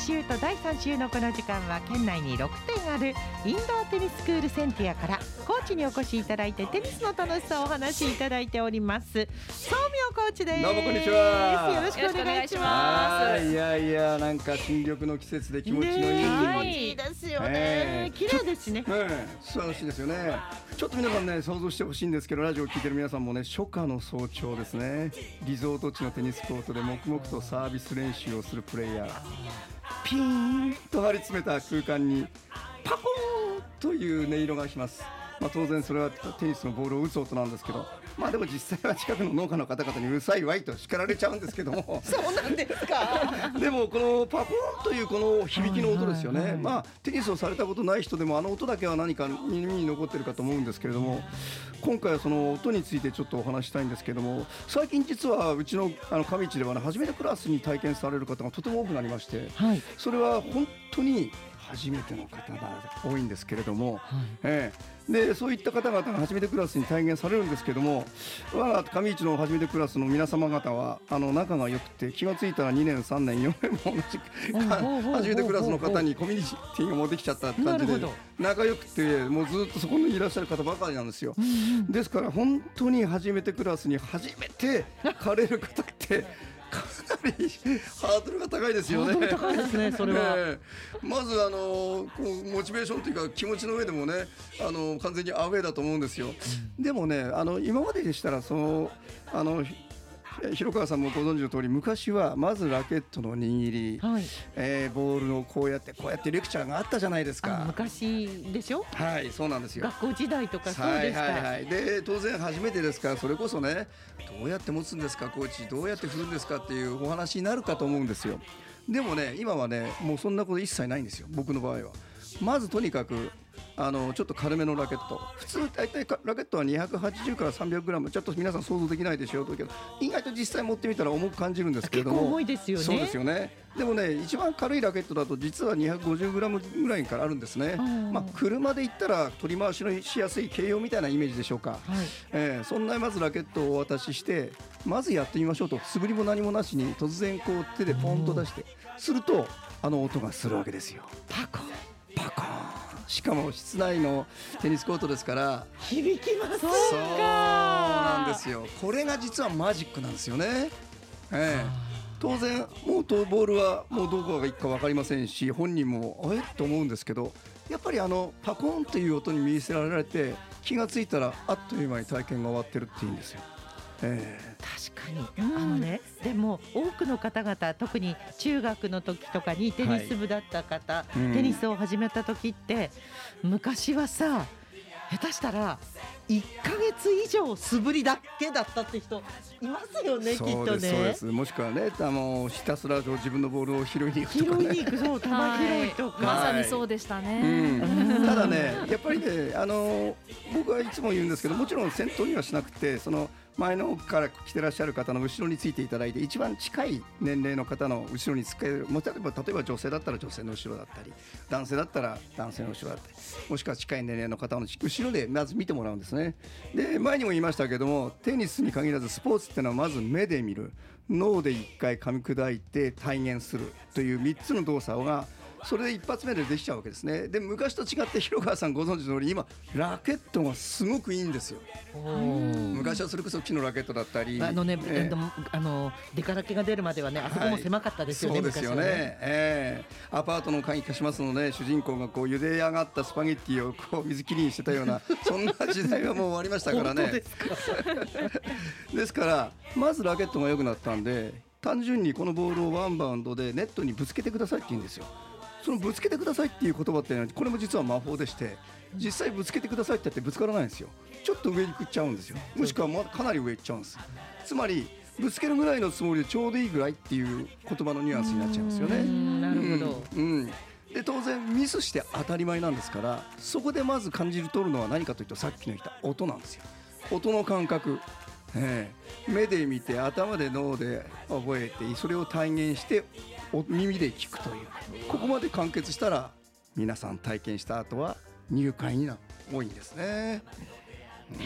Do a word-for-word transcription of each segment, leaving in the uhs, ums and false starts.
週とだいさん週のこの時間は県内にろくてんあるインドアテニススクールセンティアからコーチにお越しいただいてテニスの楽しさをお話しいただいております宗明コーチです。 どうもこんにちは。 よろしくお願いしはます。 い、いやいやなんか新緑の季節で気持ちのいい、 ねえ、気持ねちいいですよえね。綺麗ですしね。 え、素晴らしいですよね。ちょっと皆さんね想像してほしいんですけど、ラジオを聞いてる皆さんもね、初夏の早朝ですね、リゾート地のテニスコートで黙々とサービス練習をするプレイヤー、ピーンと張り詰めた空間にパコーンという音色がします。まあ、当然それはテニスのボールを打つ音なんですけど、まあでも実際は近くの農家の方々にうるさいわいと叱られちゃうんですけどもそうなんですか。 でもこのパコーンというこの響きの音ですよね、 はいはいはい、 まあテニスをされたことない人でもあの音だけは何か耳に残ってるかと思うんですけれども、今回はその音についてちょっとお話したいんですけども、最近実はうちのあの上市ではね、初めてクラスに体験される方がとても多くなりまして、はい、それは本当に初めての方が多いんですけれども、はい、ええ、でそういった方々が初めてクラスに体現されるんですけども、我が上市の初めてクラスの皆様方はあの仲が良くて、気がついたらにねんさんねんよねんも同じく初めてクラスの方にコミュニティが持ってきちゃった感じで仲良くて、もうずっとそこにいらっしゃる方ばかりなんですよ、うんうん、ですから本当に初めてクラスに初めて来れる方ってかなりハードルが高いですよね。 ハードル高いですね、それは、 えー、まずあのこうモチベーションというか気持ちの上でもね、あの完全にアウェーだと思うんですよ、うん、でもね、あの今まででしたらそのあの広川さんもご存知の通り、昔はまずラケットの握り、はい、えー、ボールをこうやってこうやってレクチャーがあったじゃないですか。 昔でしょ。 はい、そうなんですよ。 学校時代とかそうですか。 はいはいはい、で当然初めてですから、それこそね、どうやって持つんですかコーチ、どうやって振るんですかっていうお話になるかと思うんですよ。でもね、今はねもうそんなこと一切ないんですよ、僕の場合は。まずとにかくあのちょっと軽めのラケット、普通大体ラケットはにひゃくはちじゅうからさんびゃくグラム、ちょっと皆さん想像できないでしょうけど、意外と実際持ってみたら重く感じるんですけれども、 結構重いですよね。 そうですよね。でもね、一番軽いラケットだと実はにひゃくごじゅうグラムぐらいからあるんですね。まあ、車で言ったら取り回しのしやすい軽用みたいなイメージでしょうか、はい、えー、そんなまずラケットをお渡しして、まずやってみましょうと、素振りも何もなしに突然こう手でポンと出して、するとあの音がするわけですよ。 パコンパコン、しかも室内のテニスコートですから響きます。そうなんですよ。これが実はマジックなんですよね、えー当然もうボールはもうどこがいくか分かりませんし、本人もえっと思うんですけど、やっぱりあのパコーンという音に見せられて、気がついたらあっという間に体験が終わってるっていうんですよ。えー、確かに、うん、あのね、でも多くの方々、特に中学の時とかにテニス部だった方、はい、テニスを始めた時って、うん、昔はさ、下手したらいっかげつ以上素振りだけだったって人いますよね、きっとね。 そうですそうです。もしくはね、あのひたすら自分のボールを拾いに行くとかね、 拾いに行く、そう、球拾いとか、 まさにそうでしたね、 うん、ただね、やっぱりね、あの僕はいつも言うんですけど、もちろん先頭にはしなくて、その前の奥から来てらっしゃる方の後ろについていただいて、一番近い年齢の方の後ろにつける、もう例えば例えば女性だったら女性の後ろだったり、男性だったら男性の後ろだったり、もしくは近い年齢の方の後ろでまず見てもらうんですね。で、前にも言いましたけども、テニスに限らずスポーツっていうのはまず目で見る、脳で一回噛み砕いて体現するというみっつの動作がそれで一発目でできちゃうわけですね。で、昔と違って広川さんご存知の通り、今ラケットがすごくいいんですよ。昔はそれこそ木のラケットだったり、 あのね、えー、あの出からけが出るまではね、あそこも狭かったですよね、 はい、そうですよね、ね、えー、アパートの鍵貸しますので、主人公がこう茹で上がったスパゲッティをこう水切りにしてたようなそんな時代はもう終わりましたからね。 ですかですからまずラケットが良くなったんで、単純にこのボールをワンバウンドでネットにぶつけてくださいって言うんですよ。そのぶつけてくださいっていう言葉っていうのは、これも実は魔法でして、実際ぶつけてくださいって言ってぶつからないんですよ。ちょっと上に行っちゃうんですよ。もしくはまかなり上行っちゃうんです。つまりぶつけるぐらいのつもりでちょうどいいぐらいっていう言葉のニュアンスになっちゃいますよね。 なるほど、 うんうん、で当然ミスして当たり前なんですから、そこでまず感じ取るのは何かというと、さっきの言った音なんですよ。音の感覚、えー、目で見て頭で脳で覚えて、それを体現して耳で聞くという、ここまで完結したら皆さん体験した後は入会に多いんですね、うん、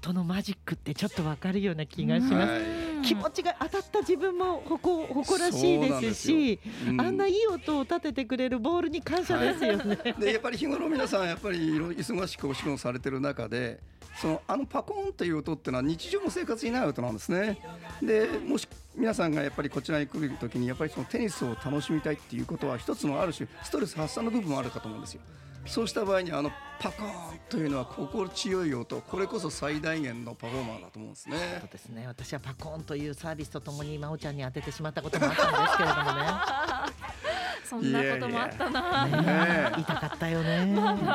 確かに音のマジックってちょっとわかるような気がします、はい。 気持ちが当たった自分も誇誇らしいですし、うん、あんないい音を立ててくれるボールに感謝ですよね、 はい、でやっぱり日頃皆さんやっぱり忙しくお仕事されてる中で、そのあのパコーンという音ってのは日常の生活にない音なんですね。でもし皆さんがやっぱりこちらに来るときにやっぱりそのテニスを楽しみたいっていうことは一つのある種ストレス発散の部分もあるかと思うんですよ。そうした場合にあのパコーンというのは心地よい音、これこそ最大限のパフォーマーだと思うんですね。 そうですね。私はパコーンというサービスとともに真央ちゃんに当ててしまったこともあったんですけれどもねそんなこともあったな。 いやいや、ね、痛かったよねうん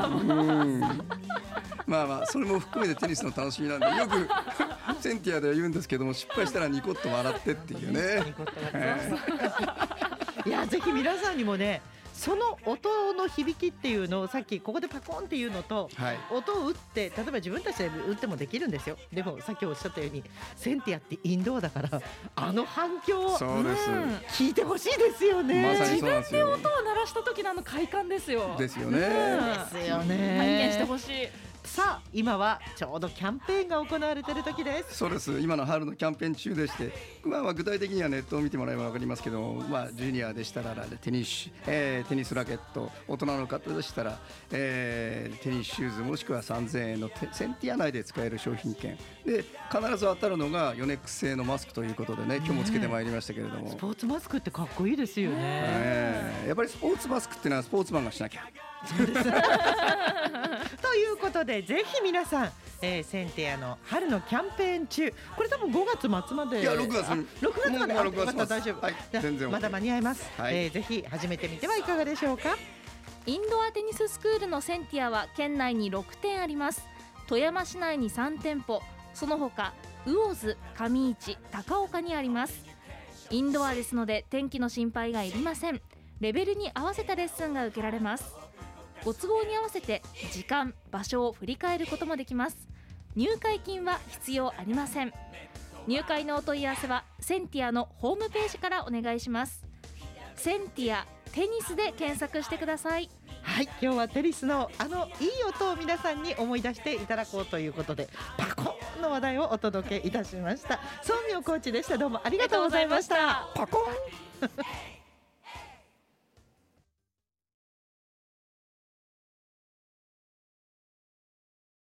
まあまあそれも含めてテニスの楽しみなんで、よくセンティアでは言うんですけども、失敗したらニコッと笑ってっていうね。ニコッと笑って、 いやぜひ皆さんにもね、その音の響きっていうのをさっきここでパコンっていうのと、はい、音を打って例えば自分たちで打ってもできるんですよ。でもさっきおっしゃったようにセンティアってインドアだからあの反響をそうです、うん、 聞いてほしいですよね。 まさにそうなんですよ。 自分で音を鳴らした時のあの快感ですよ。 ですよね、 うん、ですよね。 体験してほしい。 さあ今はちょうどキャンペーンが行われている時です。 そうです。今の春のキャンペーン中でして、まあ、まあ具体的にはネットを見てもらえば分かりますけども、まあ、ジュニアでしたらテニス、えー、テニスラケット、大人の方でしたら、えー、テニスシューズもしくはさんぜんえんのセンティア内で使える商品券で、必ず当たるのがヨネックス製のマスクということでね、今日もつけてまいりましたけれども、 スポーツマスクってかっこいいですよね、 えー、やっぱりスポーツマスクっていうのはスポーツマンがしなきゃそうですということでぜひ皆さん、えー、センティアの春のキャンペーン中、これ多分ごがつ末まで、 いやろくがつろくがつまでもうろくがつまた大丈夫、 はい、全然 OK、 まだ間に合います、はい、えー、ぜひ始めてみてはいかがでしょうか。 インドアテニススクールのセンティアは県内にろくてんあります。富山市内にさんてんぽ、その他魚津、上市、高岡にあります。インドアですので天気の心配がいりません。レベルに合わせたレッスンが受けられます。ご都合に合わせて時間、場所を振り返ることもできます。入会金は必要ありません。入会のお問い合わせはセンティアのホームページからお願いします。センティアテニスで検索してください。 はい、今日はテニスのあのいい音を皆さんに思い出していただこうということで、パコンの話題をお届けいたしました。宗明コーチでした。どうもありがとうございました。 パコン